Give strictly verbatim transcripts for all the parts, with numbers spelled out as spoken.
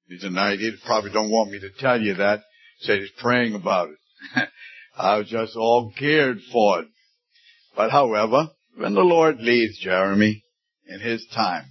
tonight. He probably don't want me to tell you that. He said he's praying about it. I was just all geared for it. But however, when the Lord leads Jeremy in his time,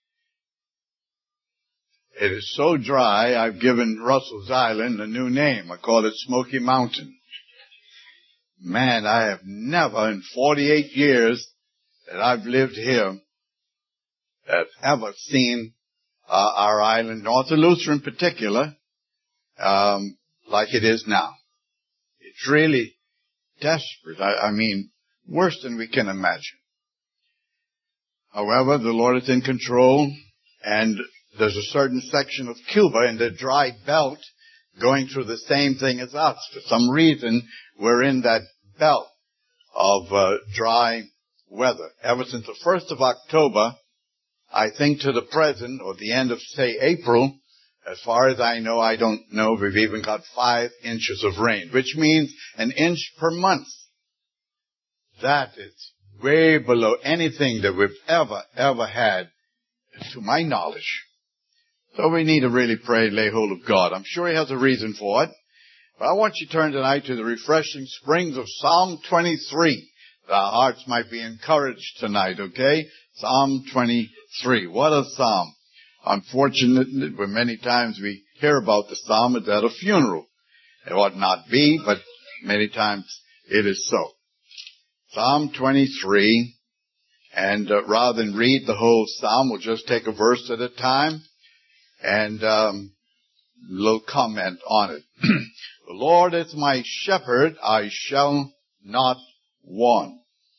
it is so dry, I've given Russell's Island a new name. I call it Smoky Mountain. Man, I have never in forty-eight years that I've lived here have ever seen uh, our island, North of Luther in particular, um, like it is now. It's really desperate. I, I mean, worse than we can imagine. However, the Lord is in control, and there's a certain section of Cuba in the dry belt going through the same thing as us. For some reason, we're in that belt of uh, dry weather. Ever since the first of October, I think to the present, or the end of, say, April, as far as I know, I don't know if we've even got five inches of rain, which means an inch per month. That is way below anything that we've ever, ever had, to my knowledge. So we need to really pray, lay hold of God. I'm sure He has a reason for it. But I want you to turn tonight to the refreshing springs of Psalm twenty-three. Our hearts might be encouraged tonight, okay? Psalm twenty-three. What a psalm. Unfortunately, many times we hear about the psalm, it's at a funeral. It ought not be, but many times it is so. Psalm twenty-three, and uh, rather than read the whole psalm, we'll just take a verse at a time and um, a little comment on it. The Lord is my shepherd, I shall not want.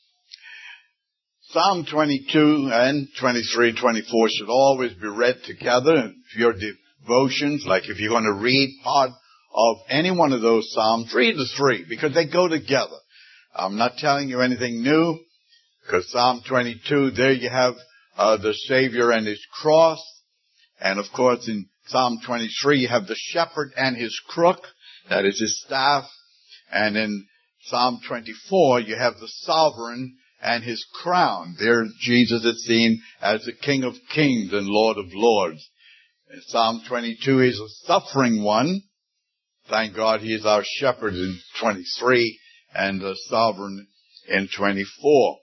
Psalm twenty-two and twenty-three and twenty-four should always be read together. If your devotions, like if you're going to read part of any one of those psalms, read the three, because they go together. I'm not telling you anything new, because Psalm twenty-two, there you have uh, the Savior and His cross. And of course in Psalm twenty-three you have the shepherd and his crook, that is his staff. And in Psalm twenty-four you have the sovereign and his crown. There Jesus is seen as the King of Kings and Lord of Lords. In Psalm twenty-two he's a suffering one. Thank God he is our shepherd in twenty-three and the sovereign in twenty-four.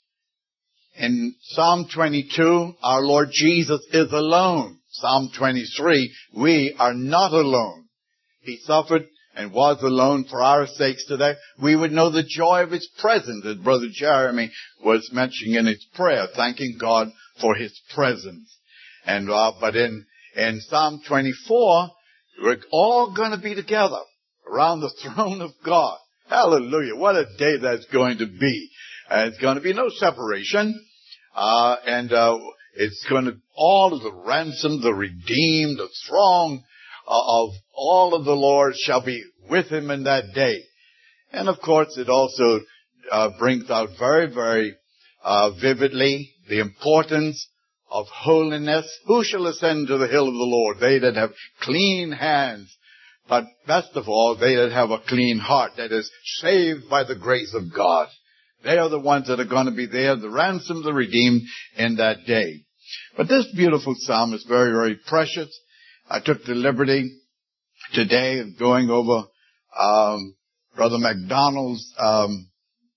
In Psalm twenty-two, our Lord Jesus is alone. Psalm twenty-three, we are not alone. He suffered and was alone for our sakes today. We would know the joy of His presence, as Brother Jeremy was mentioning in his prayer, thanking God for His presence. And uh, but in in Psalm twenty-four, we're all going to be together around the throne of God. Hallelujah! What a day that's going to be. Uh, it's going to be no separation, uh, and uh, it's going to all of the ransomed, the redeemed, the throng of all of the Lord shall be with Him in that day. And of course it also uh, brings out very, very uh, vividly the importance of holiness. Who shall ascend to the hill of the Lord? They that have clean hands, but best of all, they that have a clean heart, that is saved by the grace of God. They are the ones that are going to be there, the ransomed, the redeemed in that day. But this beautiful psalm is very, very precious. I took the liberty today of going over um, Brother MacDonald's um,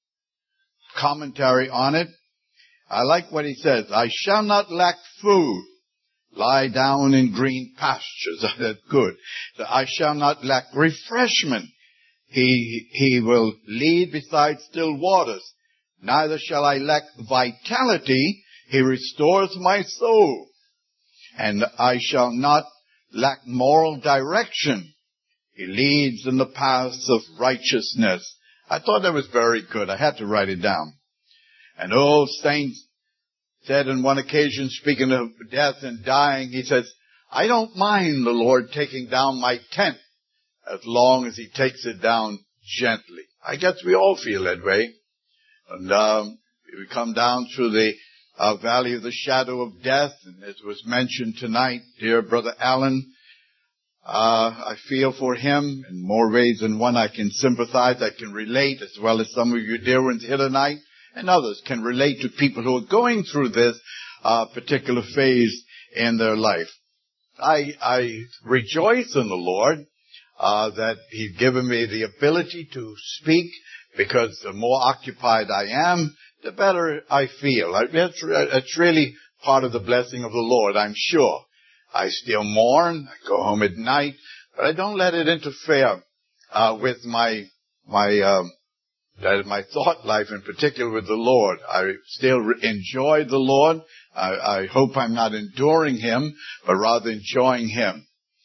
commentary on it. I like what he says. I shall not lack food, lie down in green pastures. That's good. I shall not lack refreshment. He, he will lead beside still waters. Neither shall I lack vitality. He restores my soul. And I shall not lack moral direction. He leads in the paths of righteousness. I thought that was very good. I had to write it down. An old saint said on one occasion, speaking of death and dying, he says, I don't mind the Lord taking down my tent as long as He takes it down gently. I guess we all feel that way. And um, we come down through the uh, valley of the shadow of death, and as was mentioned tonight, dear Brother Allen, uh, I feel for him in more ways than one. I can sympathize, I can relate, as well as some of you dear ones here tonight, and others can relate to people who are going through this uh, particular phase in their life. I, I rejoice in the Lord uh, that He's given me the ability to speak, because the more occupied I am, the better I feel. It's, it's really part of the blessing of the Lord, I'm sure. I still mourn. I go home at night, but I don't let it interfere uh, with my my um, that my thought life, in particular with the Lord. I still re- enjoy the Lord. I, I hope I'm not enduring Him, but rather enjoying Him.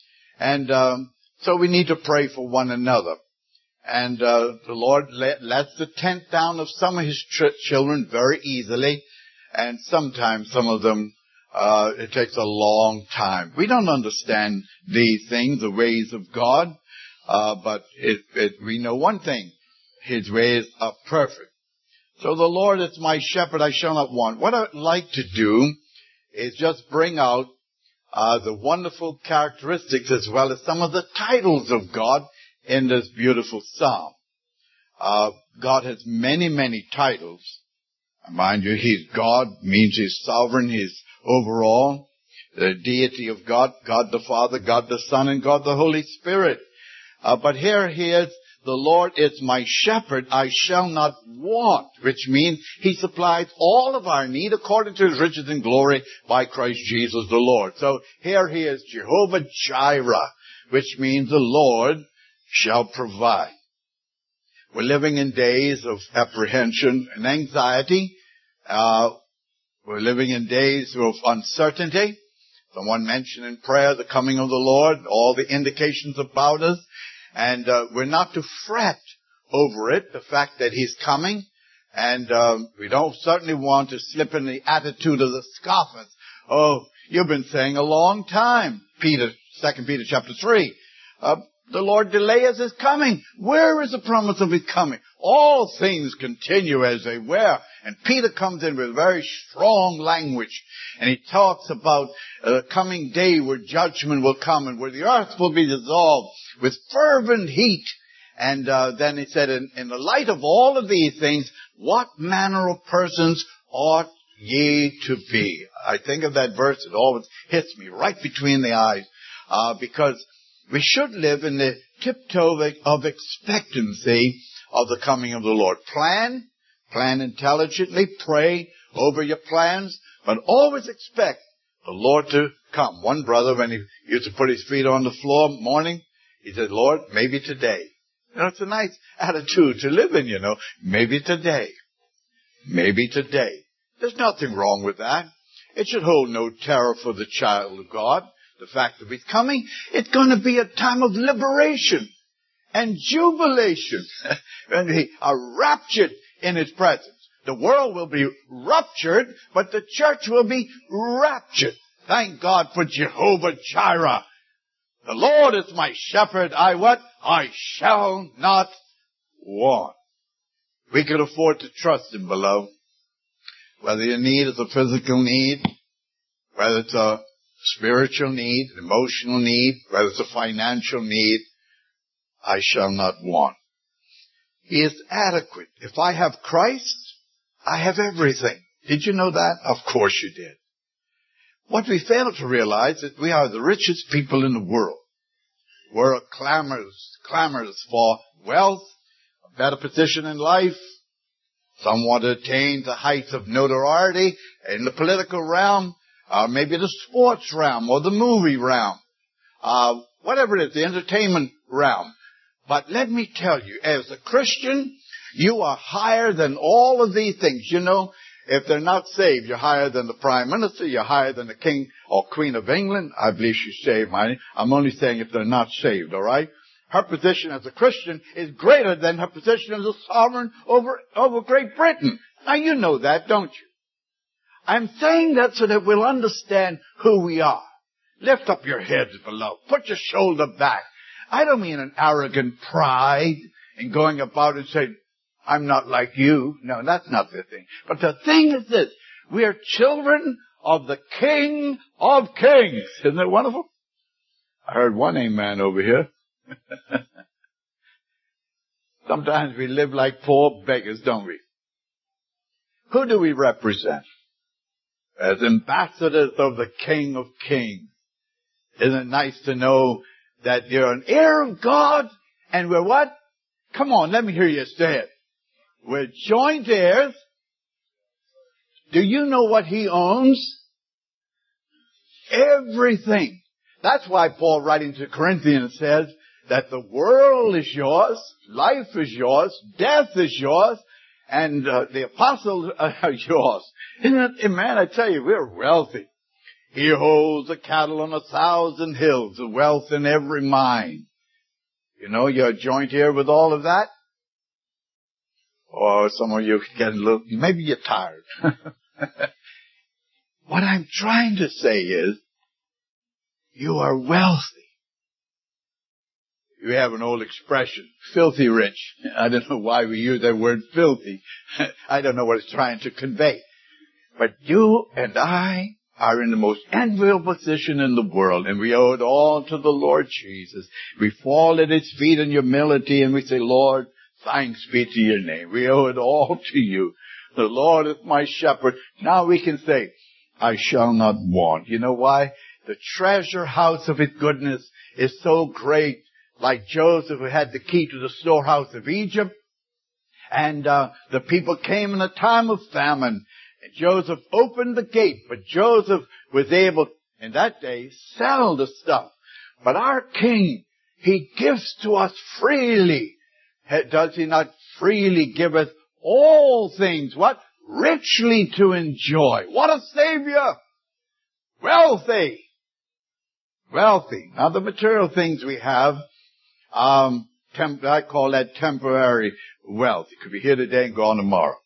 And um, so we need to pray for one another. And uh, the Lord let, lets the tent down of some of His ch- children very easily, and sometimes some of them, uh, it takes a long time. We don't understand these things, the ways of God, uh, but it, it, we know one thing: His ways are perfect. So the Lord is my shepherd, I shall not want. What I'd like to do is just bring out uh, the wonderful characteristics as well as some of the titles of God in this beautiful psalm. Uh, God has many, many titles. Mind you, He's God, means He's sovereign, He's overall. The deity of God, God the Father, God the Son, and God the Holy Spirit. Uh, but here He is, the Lord is my shepherd, I shall not want, which means He supplies all of our need according to His riches and glory by Christ Jesus the Lord. So here He is, Jehovah Jireh, which means the Lord shall provide. We're living in days of apprehension and anxiety. Uh, we're living in days of uncertainty. Someone mentioned in prayer the coming of the Lord, all the indications about us. And uh, we're not to fret over it, the fact that He's coming. And um, we don't certainly want to slip in the attitude of the scoffers. Oh, you've been saying a long time, Peter, Second Peter chapter three. Uh, The Lord delays His coming. Where is the promise of His coming? All things continue as they were. And Peter comes in with very strong language. And he talks about a coming day where judgment will come and where the earth will be dissolved with fervent heat. And uh, then he said, in, in the light of all of these things, what manner of persons ought ye to be? I think of that verse. It always hits me right between the eyes. Uh, because we should live in the tiptoe of expectancy of the coming of the Lord. Plan, plan intelligently, pray over your plans, but always expect the Lord to come. One brother, when he used to put his feet on the floor morning, he said, Lord, maybe today. You know, it's a nice attitude to live in, you know. Maybe today. Maybe today. There's nothing wrong with that. It should hold no terror for the child of God. The fact that He's coming, it's going to be a time of liberation and jubilation. And we are raptured in His presence. The world will be ruptured, but the church will be raptured. Thank God for Jehovah Jireh. The Lord is my shepherd. I what? I shall not want. We can afford to trust Him, beloved. Whether your need is a physical need, whether it's a spiritual need, emotional need, whether it's a financial need, I shall not want. He is adequate. If I have Christ, I have everything. Did you know that? Of course you did. What we fail to realize is that we are the richest people in the world. We're clamors, clamors for wealth, a better position in life. Some want to attain the heights of notoriety in the political realm. Uh, maybe the sports realm or the movie realm, uh, whatever it is, the entertainment realm. But let me tell you, as a Christian, you are higher than all of these things. You know, if they're not saved, you're higher than the Prime Minister, you're higher than the King or Queen of England. I believe she's saved, mind. I'm only saying if they're not saved, all right? Her position as a Christian is greater than her position as a sovereign over, over Great Britain. Now, you know that, don't you? I'm saying that so that we'll understand who we are. Lift up your heads, beloved. Put your shoulder back. I don't mean an arrogant pride in going about and saying, I'm not like you. No, that's not the thing. But the thing is this. We are children of the King of Kings. Isn't that wonderful? I heard one amen over here. Sometimes we live like poor beggars, don't we? Who do we represent? As ambassadors of the King of Kings. Isn't it nice to know that you're an heir of God and we're what? Come on, let me hear you say it. We're joint heirs. Do you know what he owns? Everything. That's why Paul, writing to Corinthians, says that the world is yours, life is yours, death is yours, and uh, the apostles are yours. Isn't it, man, I tell you, we're wealthy. He holds the cattle on a thousand hills, the wealth in every mine. You know, you're a joint heir with all of that. Or some of you get a little, maybe you're tired. What I'm trying to say is, you are wealthy. We have an old expression, filthy rich. I don't know why we use that word filthy. I don't know what it's trying to convey. But you and I are in the most enviable position in the world, and we owe it all to the Lord Jesus. We fall at His feet in humility, and we say, Lord, thanks be to your name. We owe it all to you. The Lord is my shepherd. Now we can say, I shall not want. You know why? The treasure house of His goodness is so great. Like Joseph, who had the key to the storehouse of Egypt. And uh, the people came in a time of famine. And Joseph opened the gate. But Joseph was able, in that day, sell the stuff. But our King, He gives to us freely. Does He not freely give us all things? What? Richly to enjoy. What a Savior! Wealthy. Wealthy. Now the material things we have, um, temp- I call that temporary wealth. You could be here today and gone tomorrow.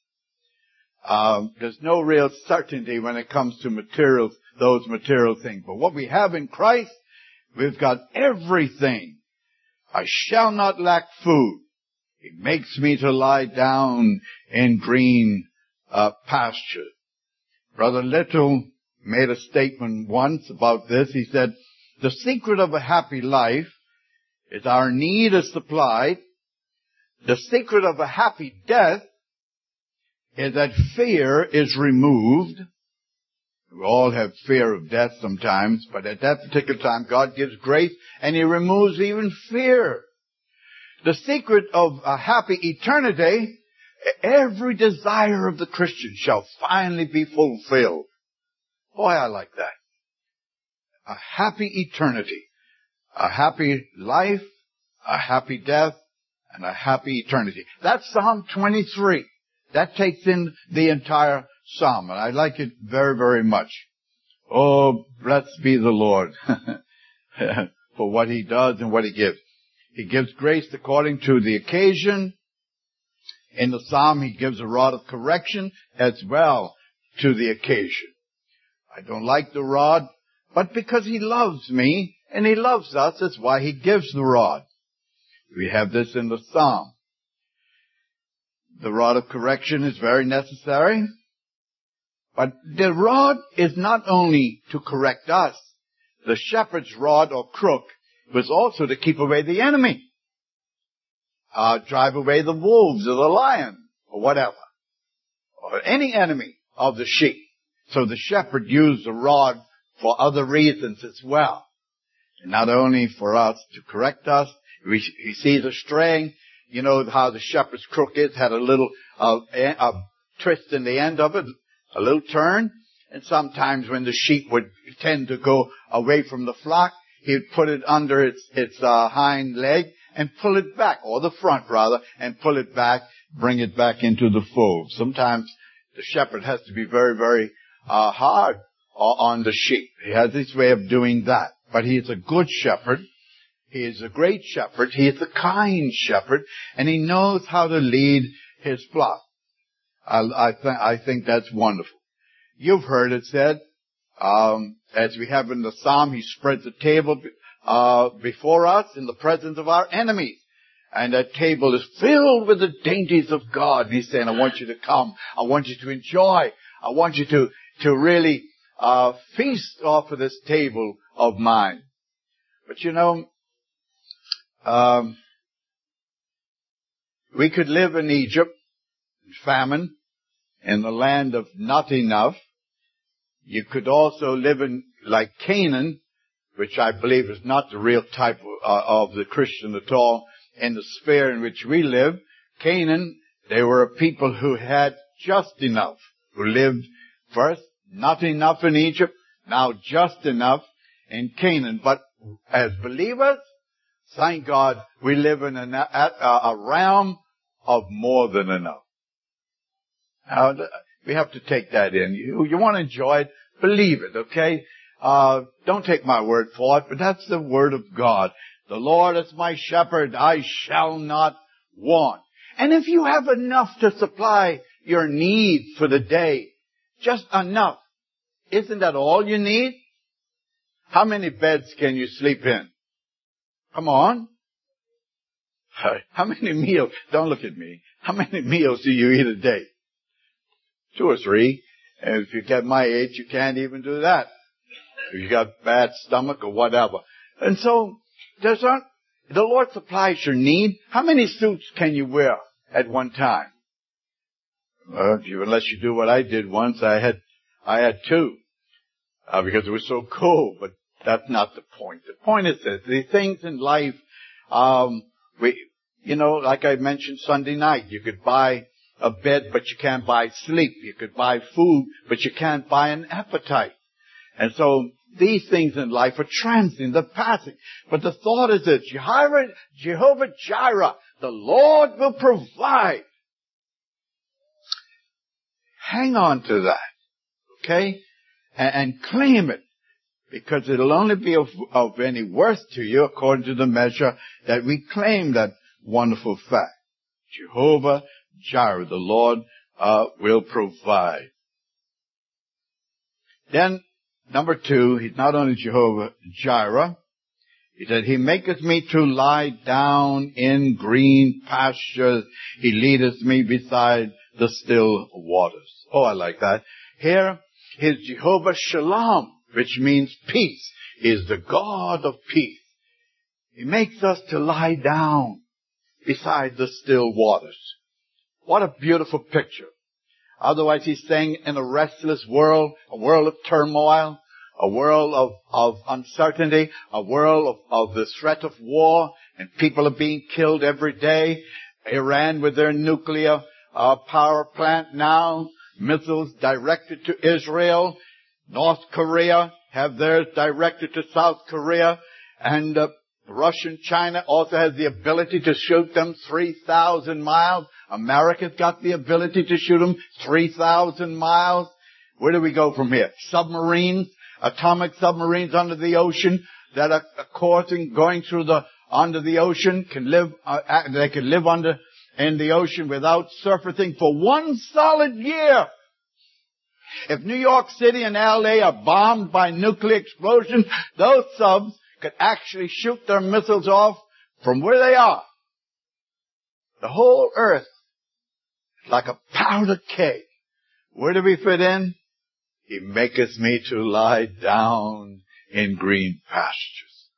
Um, there's no real certainty when it comes to material, those material things. But what we have in Christ, we've got everything. I shall not lack food. He makes me to lie down in green uh, pasture. Brother Little made a statement once about this. He said, the secret of a happy life is our need is supplied. The secret of a happy death is that fear is removed. We all have fear of death sometimes, but at that particular time, God gives grace and He removes even fear. The secret of a happy eternity, every desire of the Christian shall finally be fulfilled. Boy, I like that. A happy eternity, a happy life, a happy death, and a happy eternity. That's Psalm twenty-three. That takes in the entire psalm, and I like it very, very much. Oh, blessed be the Lord for what He does and what He gives. He gives grace according to the occasion. In the psalm, He gives a rod of correction as well to the occasion. I don't like the rod, but because He loves me and He loves us, that's why He gives the rod. We have this in the psalm. The rod of correction is very necessary. But the rod is not only to correct us. The shepherd's rod or crook was also to keep away the enemy. Uh, drive away the wolves or the lion or whatever. Or any enemy of the sheep. So the shepherd used the rod for other reasons as well. And not only for us to correct us. We, he sees us straying. You know how the shepherd's crook is, had a little uh, a twist in the end of it, a little turn. And sometimes when the sheep would tend to go away from the flock, he would put it under its, its uh, hind leg and pull it back, or the front rather, and pull it back, bring it back into the fold. Sometimes the shepherd has to be very, very uh, hard on the sheep. He has his way of doing that. But he is a good shepherd. He is a great shepherd. He is a kind shepherd. And he knows how to lead his flock. I, I, th- I think that's wonderful. You've heard it said, um, as we have in the psalm, He spreads a table uh, before us in the presence of our enemies. And that table is filled with the dainties of God. And He's saying, I want you to come. I want you to enjoy. I want you to, to really uh, feast off of this table of mine. But you know, um, we could live in Egypt, in famine, in the land of not enough. You could also live in, like Canaan, which I believe is not the real type of, uh, of the Christian at all, in the sphere in which we live. Canaan, they were a people who had just enough, who lived first, not enough in Egypt, now just enough in Canaan. But as believers, thank God, we live in a, a, a realm of more than enough. Now, we have to take that in. You, you want to enjoy it, believe it, okay? Uh, don't take my word for it, but that's the word of God. The Lord is my shepherd, I shall not want. And if you have enough to supply your need for the day, just enough, isn't that all you need? How many beds can you sleep in? Come on. How many meals? Don't look at me. How many meals do you eat a day? Two or three. And if you get my age, you can't even do that. If you got bad stomach or whatever. And so, there's not, the Lord supplies your need. How many suits can you wear at one time? Well, you, unless you do what I did once, I had, I had two. Uh, because it was so cold, but that's not the point. The point is that the things in life, um, we, you know, like I mentioned Sunday night, you could buy a bed, but you can't buy sleep. You could buy food, but you can't buy an appetite. And so, these things in life are transient, they're passing. But the thought is that Jehovah, Jehovah Jireh, the Lord will provide. Hang on to that, okay? And, and claim it. Because it'll only be of, of any worth to you according to the measure that we claim that wonderful fact. Jehovah Jireh, the Lord, uh, will provide. Then, number two, he's not only Jehovah Jireh, he said, he maketh me to lie down in green pastures. He leadeth me beside the still waters. Oh, I like that. Here is Jehovah Shalom, which means peace. He is the God of peace. He makes us to lie down beside the still waters. What a beautiful picture. Otherwise, he's saying in a restless world, a world of turmoil, a world of, of uncertainty, a world of, of the threat of war, and people are being killed every day. Iran with their nuclear uh, power plant now, missiles directed to Israel. North Korea have theirs directed to South Korea. And uh, Russia and China also has the ability to shoot them three thousand miles. America's got the ability to shoot them three thousand miles. Where do we go from here? Submarines, atomic submarines under the ocean that are coursing, going through the, under the ocean, can live, uh, they can live under, in the ocean without surfacing for one solid year. If New York City and L A are bombed by nuclear explosions, those subs could actually shoot their missiles off from where they are. The whole earth is like a powder keg. Where do we fit in? He maketh me to lie down in green pastures.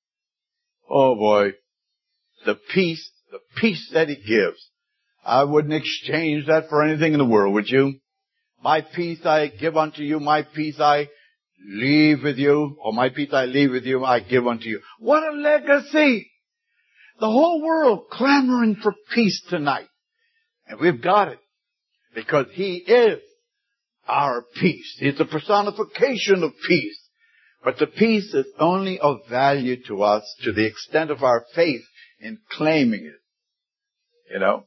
Oh boy, the peace, the peace that he gives. I wouldn't exchange that for anything in the world, would you? My peace I give unto you, my peace I leave with you, or my peace I leave with you, I give unto you. What a legacy! The whole world clamoring for peace tonight. And we've got it. Because he is our peace. He's the personification of peace. But the peace is only of value to us to the extent of our faith in claiming it. You know?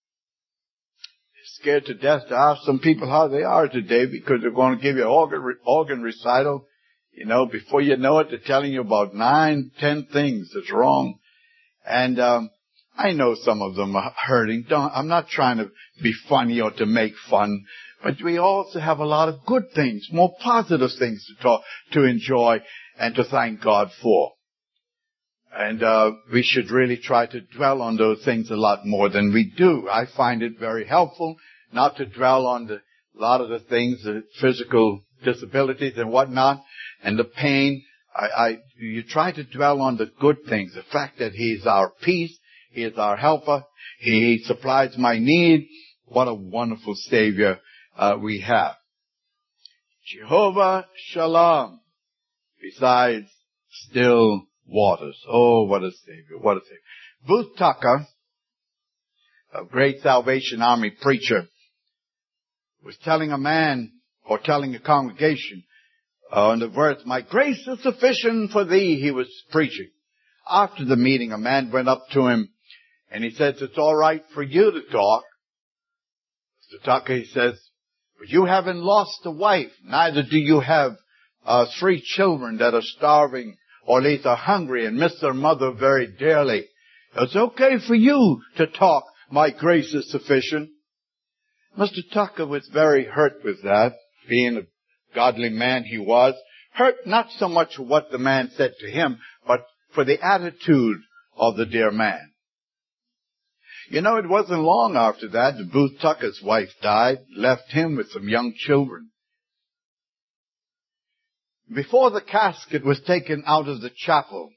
Scared to death to ask some people how they are today because they're going to give you an organ, organ recital. You know, before you know it, they're telling you about nine, ten things that's wrong. And um I know some of them are hurting. Don't, I'm not trying to be funny or to make fun, but we also have a lot of good things, more positive things to talk, to enjoy and to thank God for. And uh we should really try to dwell on those things a lot more than we do. I find it very helpful not to dwell on the, a lot of the things, the physical disabilities and whatnot, and the pain. I, I you try to dwell on the good things, the fact that He's our peace, He is our helper, He supplies my need. What a wonderful Savior uh, we have. Jehovah Shalom. Besides still waters. Oh, what a Savior, what a Savior. Booth Tucker, a great Salvation Army preacher, was telling a man, or telling a congregation, uh, on the verse, my grace is sufficient for thee, he was preaching. After the meeting, a man went up to him, and he says, it's all right for you to talk. Mister Tucker, he says, but you haven't lost a wife, neither do you have uh, three children that are starving, or at least are hungry and miss their mother very dearly. It's okay for you to talk, my grace is sufficient. Mister Tucker was very hurt with that, being a godly man he was. Hurt not so much for what the man said to him, but for the attitude of the dear man. You know, it wasn't long after that that Booth Tucker's wife died, left him with some young children. Before the casket was taken out of the chapel,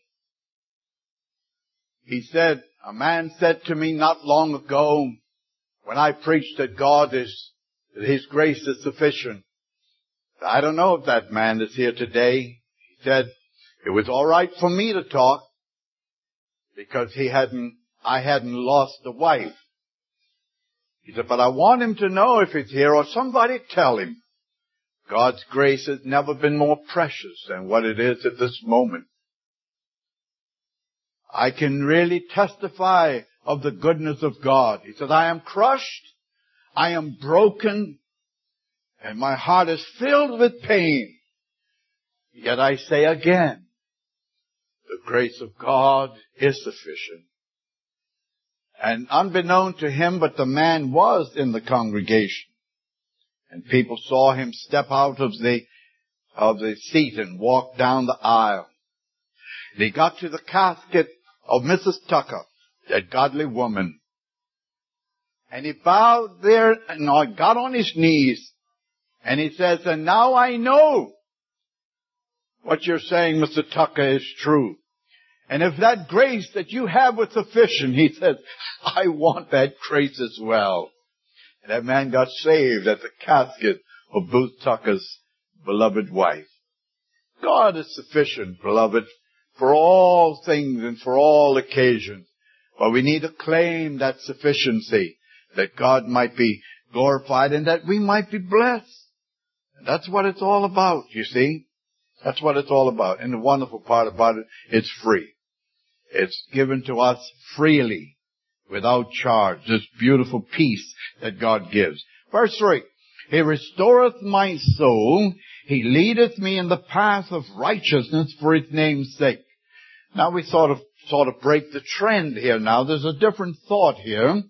he said, a man said to me not long ago, when I preached that God is, that His grace is sufficient. I don't know if that man is here today. He said, it was all right for me to talk because he hadn't, I hadn't lost a wife. He said, but I want him to know if he's here, or somebody tell him, God's grace has never been more precious than what it is at this moment. I can really testify of the goodness of God. He said, I am crushed, I am broken, and my heart is filled with pain. Yet I say again, the grace of God is sufficient. And unbeknown to him, but the man was in the congregation. And people saw him step out of the, of the seat and walk down the aisle. And he got to the casket of Missus Tucker, that godly woman. And he bowed there and got on his knees. And he says, and now I know what you're saying, Mister Tucker, is true. And if that grace that you have was sufficient, he says, I want that grace as well. And that man got saved at the casket of Booth Tucker's beloved wife. God is sufficient, beloved, for all things and for all occasions. But we need to claim that sufficiency, that God might be glorified and that we might be blessed. And that's what it's all about, you see. That's what it's all about. And the wonderful part about it, it's free. It's given to us freely, without charge. This beautiful peace that God gives. Verse three. He restoreth my soul. He leadeth me in the path of righteousness for His name's sake. Now we sort of, sort of break the trend here now. There's a different thought here.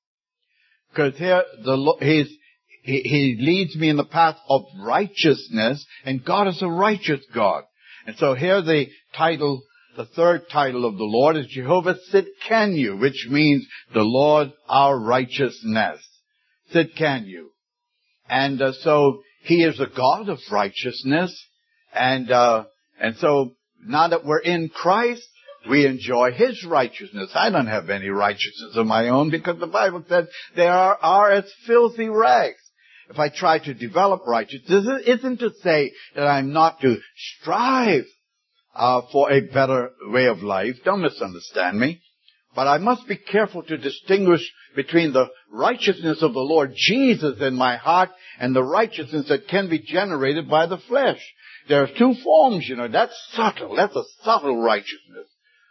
Because here, the, he's, he, he leads me in the path of righteousness, and God is a righteous God. And so here the title, the third title of the Lord is Jehovah Tsidkenu, which means the Lord our righteousness. Tsidkenu. And uh, so He is a God of righteousness. And, uh, and so now that we're in Christ, we enjoy His righteousness. I don't have any righteousness of my own because the Bible says they are, are as filthy rags. If I try to develop righteousness, it isn't to say that I'm not to strive uh, for a better way of life. Don't misunderstand me. But I must be careful to distinguish between the righteousness of the Lord Jesus in my heart and the righteousness that can be generated by the flesh. There are two forms, you know. That's subtle. That's a subtle righteousness.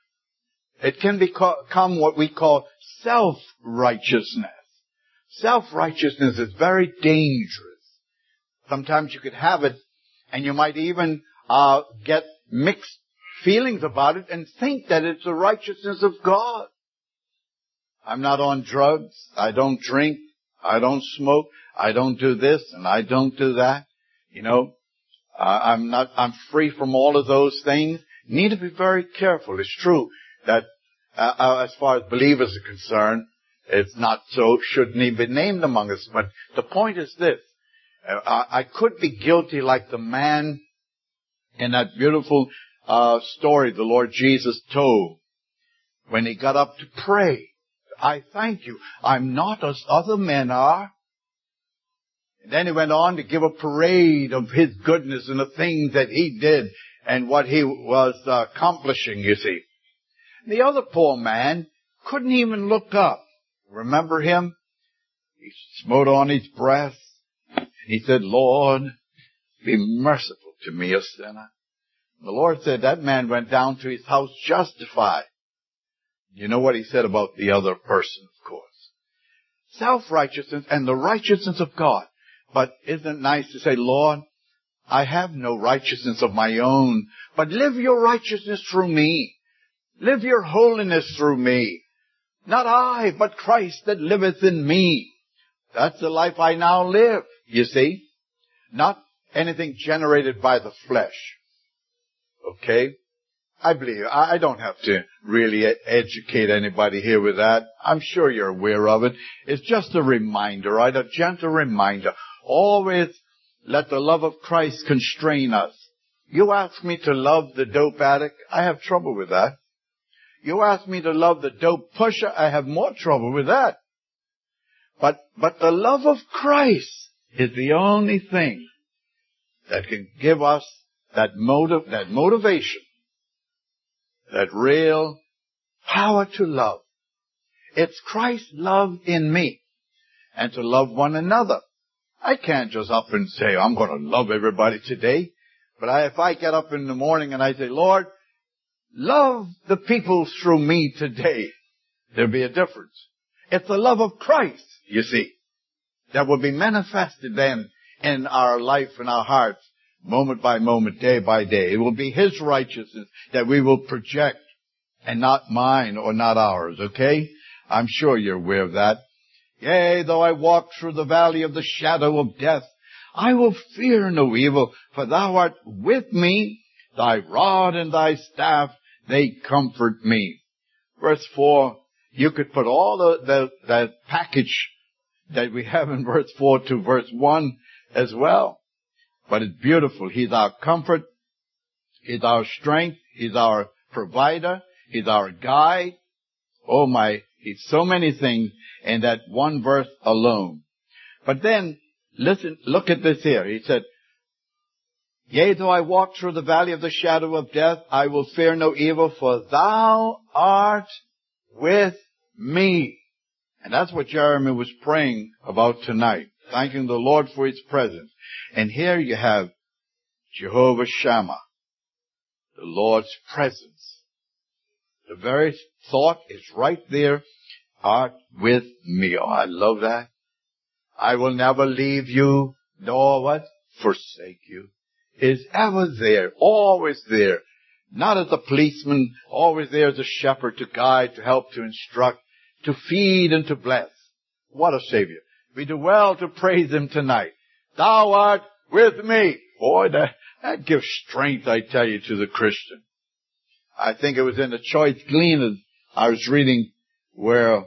It can become what we call self-righteousness. Self-righteousness is very dangerous. Sometimes you could have it, and you might even uh, get mixed feelings about it and think that it's the righteousness of God. I'm not on drugs. I don't drink. I don't smoke. I don't do this, and I don't do that. You know, uh, I'm not. I'm free from all of those things. You need to be very careful. It's true that uh, as far as believers are concerned, it's not so, shouldn't even be named among us. But the point is this. Uh, I could be guilty like the man in that beautiful uh story the Lord Jesus told when He got up to pray. I thank you. I'm not as other men are. And then He went on to give a parade of His goodness and the things that He did. and what he was uh, accomplishing, you see. The other poor man couldn't even look up. Remember him? He smote on his breast. He said, Lord, be merciful to me, a sinner. The Lord said that man went down to his house justified. You know what he said about the other person, of course. Self-righteousness and the righteousness of God. But isn't it nice to say, Lord, I have no righteousness of my own, but live your righteousness through me. Live your holiness through me. Not I, but Christ that liveth in me. That's the life I now live, you see. Not anything generated by the flesh. Okay? I believe, I don't have to really educate anybody here with that. I'm sure you're aware of it. It's just a reminder, right? A gentle reminder. Always let the love of Christ constrain us. You ask me to love the dope addict, I have trouble with that. You ask me to love the dope pusher, I have more trouble with that. But, but the love of Christ is the only thing that can give us that motive, that motivation, that real power to love. It's Christ's love in me, and to love one another. I can't just up and say, I'm going to love everybody today. But I, if I get up in the morning and I say, Lord, love the people through me today, there'll be a difference. It's the love of Christ, you see, that will be manifested then in our life and our hearts, moment by moment, day by day. It will be His righteousness that we will project, and not mine or not ours, okay? I'm sure you're aware of that. Yea, though I walk through the valley of the shadow of death, I will fear no evil, for thou art with me. Thy rod and thy staff, they comfort me. Verse four, you could put all the, the that package that we have in verse four to verse one as well. But it's beautiful. He's our comfort. He's our strength. He's our provider. He's our guide. Oh my, He's so many things in that one verse alone. But then, listen, look at this here. He said, yea, though I walk through the valley of the shadow of death, I will fear no evil, for thou art with me. And that's what Jeremy was praying about tonight, thanking the Lord for His presence. And here you have Jehovah Shammah, the Lord's presence. The very thought is right there, art with me. Oh, I love that. I will never leave you, nor what? Forsake you. Is ever there, always there. Not as a policeman, always there as a shepherd to guide, to help, to instruct, to feed and to bless. What a Savior. We do well to praise Him tonight. Thou art with me. Boy, that, that gives strength, I tell you, to the Christian. I think it was in the Choice Gleaners I was reading where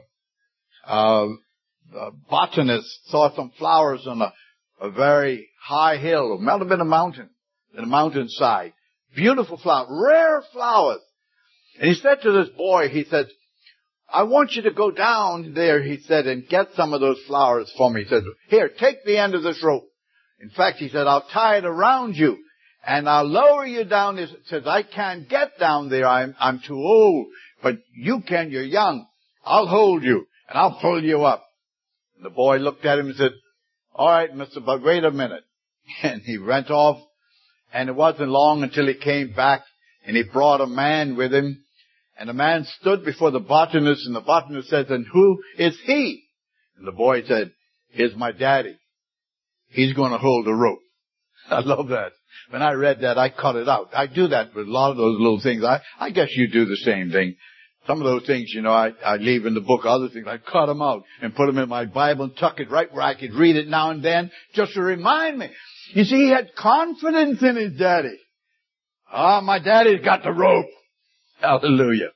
uh, a botanist saw some flowers on a, a very high hill. It might have been a mountain, in a mountainside. Beautiful flowers, rare flowers. And he said to this boy, he said, I want you to go down there, he said, and get some of those flowers for me. He said, here, take the end of this rope. In fact, he said, I'll tie it around you, and I'll lower you down. He says, I can't get down there. I'm, I'm too old. But you can, you're young. I'll hold you, and I'll pull you up. And the boy looked at him and said, all right, mister, but wait a minute. And he went off, and it wasn't long until he came back, and he brought a man with him. And the man stood before the botanist, and the botanist said, and who is he? And the boy said, here's my daddy. He's going to hold the rope. I love that. When I read that, I cut it out. I do that with a lot of those little things. I, I guess you do the same thing. Some of those things, you know, I, I leave in the book. Other things, I cut them out and put them in my Bible and tuck it right where I could read it now and then just to remind me. You see, he had confidence in his daddy. Ah, my daddy's got the rope. Hallelujah.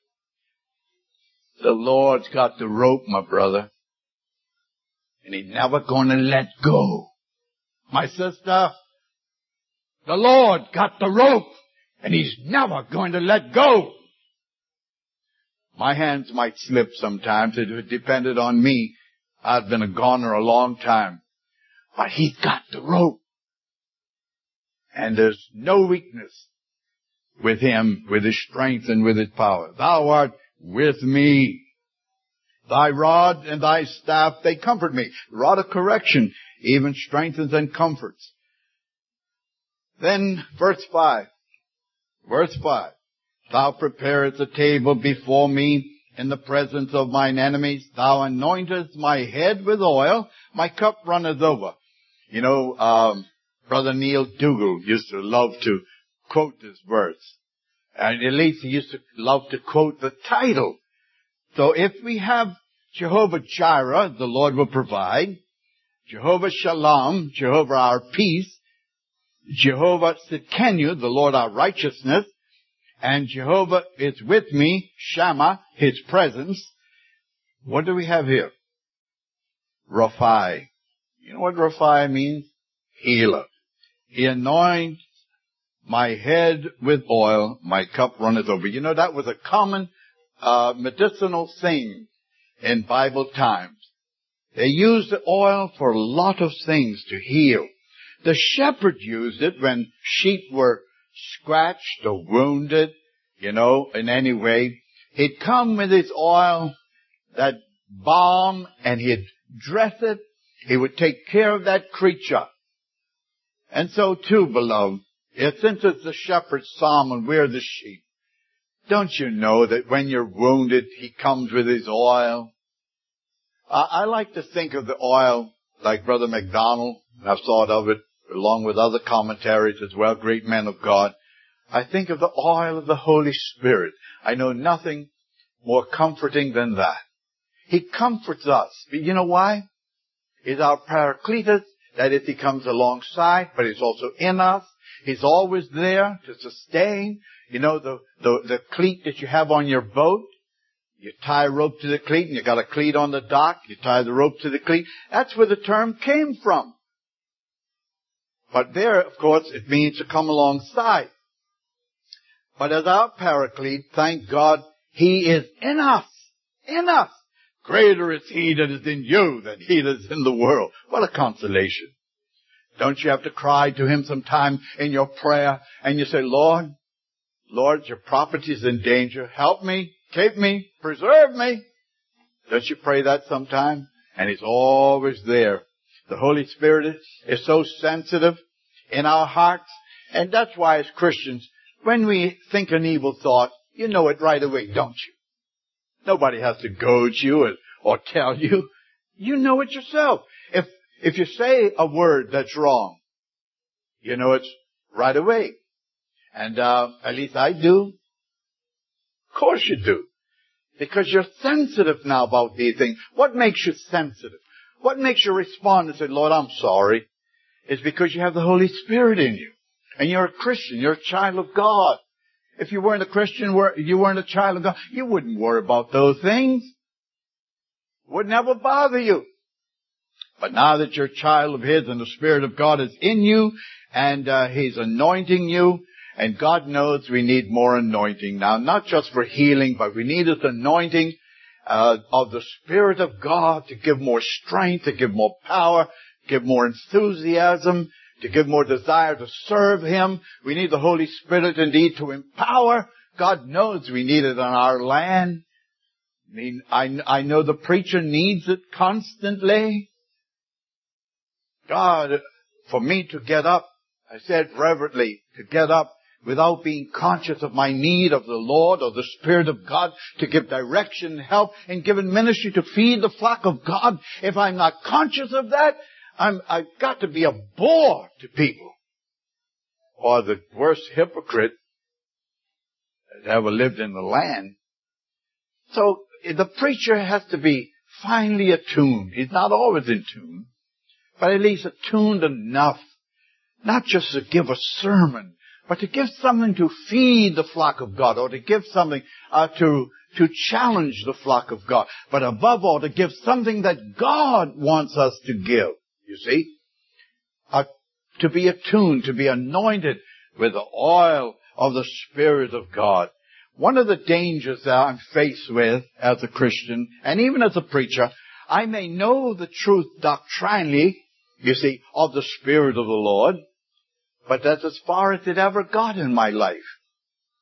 The Lord's got the rope, my brother. And He's never going to let go. My sister, the Lord got the rope, and He's never going to let go. My hands might slip sometimes. If it depended on me, I'd been a goner a long time. But He's got the rope. And there's no weakness with him, with his strength and with his power. Thou art with me. Thy rod and thy staff, they comfort me. The rod of correction even strengthens and comforts. Then verse five. Verse five. Thou preparest a table before me in the presence of mine enemies. Thou anointest my head with oil. My cup runneth over. You know, um, Brother Neil Dougal used to love to quote this verse. And at least he used to love to quote the title. So if we have Jehovah Jireh, the Lord will provide. Jehovah Shalom, Jehovah our peace. Jehovah Sidkenu, the Lord our righteousness. And Jehovah is with me, Shammah, his presence. What do we have here? Rapha. You know what Rapha means? Healer. He anoints my head with oil, my cup runneth over. You know, that was a common uh, medicinal thing in Bible times. They used the oil for a lot of things to heal. The shepherd used it when sheep were scratched or wounded, you know, in any way. He'd come with his oil, that balm, and he'd dress it. He would take care of that creature. And so too, beloved, if since it's the shepherd's psalm and we're the sheep, don't you know that when you're wounded, he comes with his oil? I, I like to think of the oil like Brother MacDonald. I've thought of it along with other commentaries as well, great men of God. I think of the oil of the Holy Spirit. I know nothing more comforting than that. He comforts us. But you know why? He's our Paracletus. That is, he comes alongside, but he's also in us. He's always there to sustain. You know, the, the, the cleat that you have on your boat. You tie a rope to the cleat, and you got a cleat on the dock. You tie the rope to the cleat. That's where the term came from. But there, of course, it means to come alongside. But as our Paraclete, thank God, he is in us. In us. Greater is he that is in you than he that is in the world. What a consolation. Don't you have to cry to him sometime in your prayer and you say, Lord, Lord, your property is in danger. Help me, keep me, preserve me. Don't you pray that sometime? And he's always there. The Holy Spirit is so sensitive in our hearts. And that's why as Christians, when we think an evil thought, you know it right away, don't you? Nobody has to goad you or, or tell you. You know it yourself. If if you say a word that's wrong, you know it's right away. And uh, at least I do. Of course you do. Because you're sensitive now about these things. What makes you sensitive? What makes you respond and say, Lord, I'm sorry? It's because you have the Holy Spirit in you. And you're a Christian. You're a child of God. If you weren't a Christian, you weren't a child of God, you wouldn't worry about those things. It would never bother you. But now that you're a child of His and the Spirit of God is in you and uh, He's anointing you, and God knows we need more anointing now, not just for healing, but we need His anointing uh, of the Spirit of God to give more strength, to give more power, give more enthusiasm, to give more desire to serve Him. We need the Holy Spirit indeed to empower. God knows we need it on our land. I mean, I, I know the preacher needs it constantly. God, for me to get up, I said reverently, to get up without being conscious of my need of the Lord or the Spirit of God to give direction and help and give in ministry to feed the flock of God. If I'm not conscious of that, I'm, I've got to be a bore to people. Or the worst hypocrite that ever lived in the land. So the preacher has to be finely attuned. He's not always in tune, but at least attuned enough, not just to give a sermon, but to give something to feed the flock of God, or to give something uh, to to challenge the flock of God. But above all, to give something that God wants us to give. You see, uh, to be attuned, to be anointed with the oil of the Spirit of God. One of the dangers that I'm faced with as a Christian, and even as a preacher, I may know the truth doctrinally, you see, of the Spirit of the Lord, but that's as far as it ever got in my life.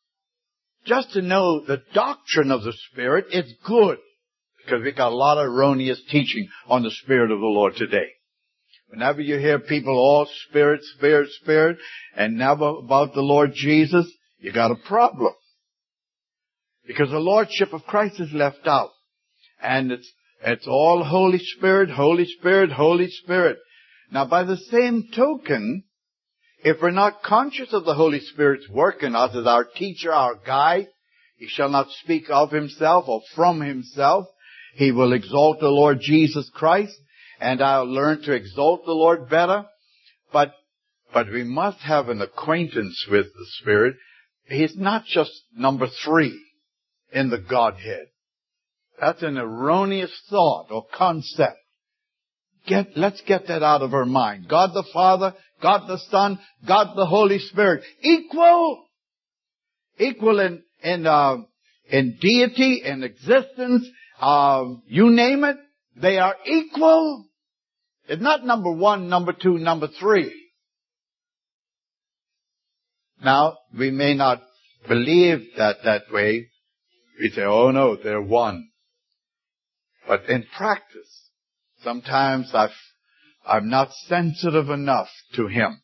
just to know the doctrine of the Spirit is good, because we got a lot of erroneous teaching on the Spirit of the Lord today. Whenever you hear people all Spirit, Spirit, Spirit, and never about the Lord Jesus, you got a problem. Because the Lordship of Christ is left out. And it's, it's all Holy Spirit, Holy Spirit, Holy Spirit. Now by the same token, if we're not conscious of the Holy Spirit's work in us as our teacher, our guide, He shall not speak of Himself or from Himself. He will exalt the Lord Jesus Christ, and I'll learn to exalt the Lord better. But, but we must have an acquaintance with the Spirit. He's not just number three in the Godhead. That's an erroneous thought or concept. Get, let's get that out of our mind. God the Father, God the Son, God the Holy Spirit. Equal. Equal in, in, uh, in deity, in existence, uh, you name it. They are equal. It's not number one, number two, number three. Now, we may not believe that that way. We say, oh no, they're one. But in practice, sometimes I've, I'm not sensitive enough to Him.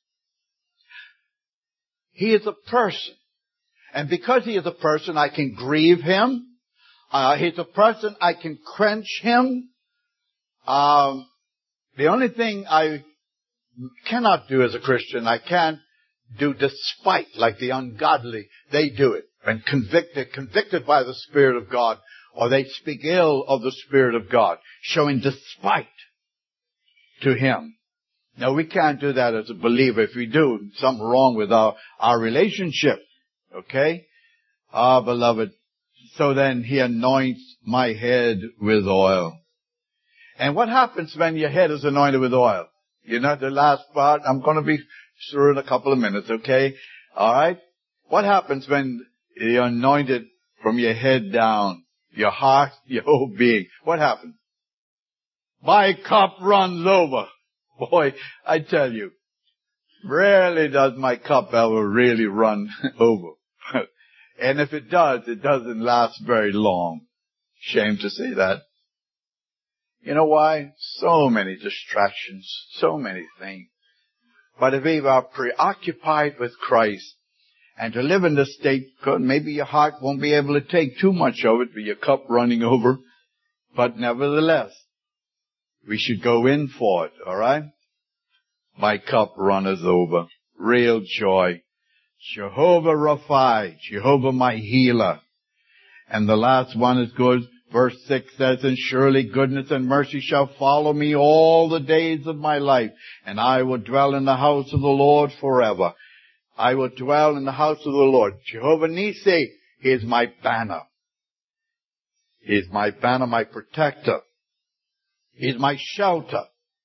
He is a person. And because He is a person, I can grieve Him. Uh, he's a person, I can quench Him. Um, the only thing I cannot do as a Christian, I can't do despite, like the ungodly. They do it. When convicted, convicted by the Spirit of God, or they speak ill of the Spirit of God, showing despite to Him. Now, we can't do that as a believer. If we do, something wrong with our, our relationship. Okay? Ah, beloved. So then He anoints my head with oil. And what happens when your head is anointed with oil? You know the last part? I'm going to be through in a couple of minutes, okay? Alright? What happens when you're anointed from your head down? Your heart, your whole being. What happens? My cup runs over. Boy, I tell you, rarely does my cup ever really run over. And if it does, it doesn't last very long. Shame to say that. You know why? So many distractions, so many things. But if we are preoccupied with Christ, and to live in this state, maybe your heart won't be able to take too much of it, with your cup running over. But nevertheless, we should go in for it, alright? My cup runneth over. Real joy. Jehovah Rapha, Jehovah my healer. And the last one is good. Verse six says, and surely goodness and mercy shall follow me all the days of my life, and I will dwell in the house of the Lord forever. I will dwell in the house of the Lord. Jehovah Nissi, He is my banner. He is my banner, my protector. He is my shelter.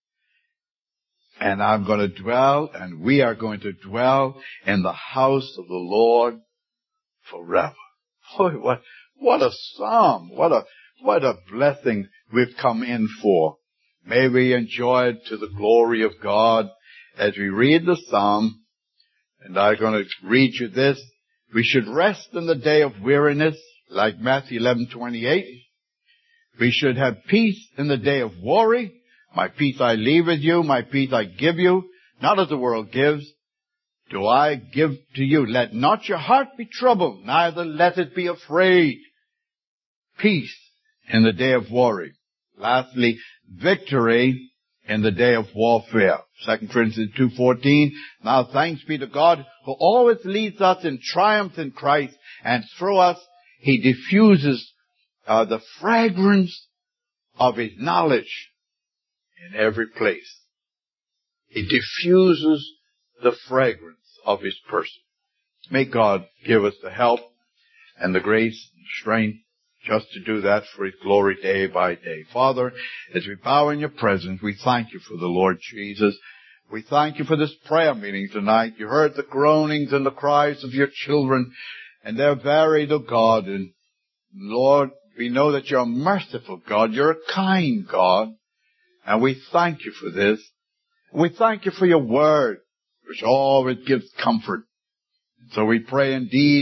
And I'm going to dwell, and we are going to dwell in the house of the Lord forever. Boy, what, what a psalm. What a, what a blessing we've come in for. May we enjoy it to the glory of God as we read the psalm. And I'm going to read you this. We should rest in the day of weariness, like Matthew eleven twenty-eight. We should have peace in the day of worry. My peace I leave with you, my peace I give you, not as the world gives, do I give to you. Let not your heart be troubled, neither let it be afraid. Peace in the day of worry. Lastly, victory in the day of warfare. Second Corinthians two fourteen. Now thanks be to God who always leads us in triumph in Christ, and through us He diffuses uh, the fragrance of His knowledge in every place. He diffuses the fragrance of His person. May God give us the help and the grace and strength just to do that for His glory day by day. Father, as we bow in Your presence, we thank You for the Lord Jesus. We thank You for this prayer meeting tonight. You heard the groanings and the cries of Your children, and they're varied, O God. And Lord, we know that You're a merciful God. You're a kind God. And we thank You for this. We thank You for Your word, which always gives comfort. So we pray indeed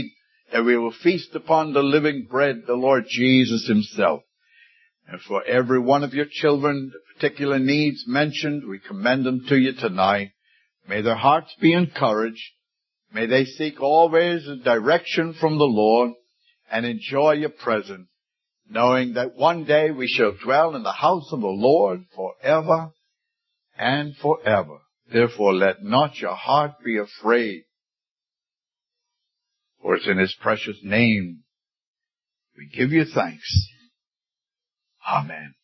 that we will feast upon the living bread, the Lord Jesus himself. And for every one of your children, the particular needs mentioned, we commend them to you tonight. May their hearts be encouraged. May they seek always a direction from the Lord and enjoy your presence, knowing that one day we shall dwell in the house of the Lord forever and forever. Therefore let not your heart be afraid, for it's in his precious name we give you thanks. Amen.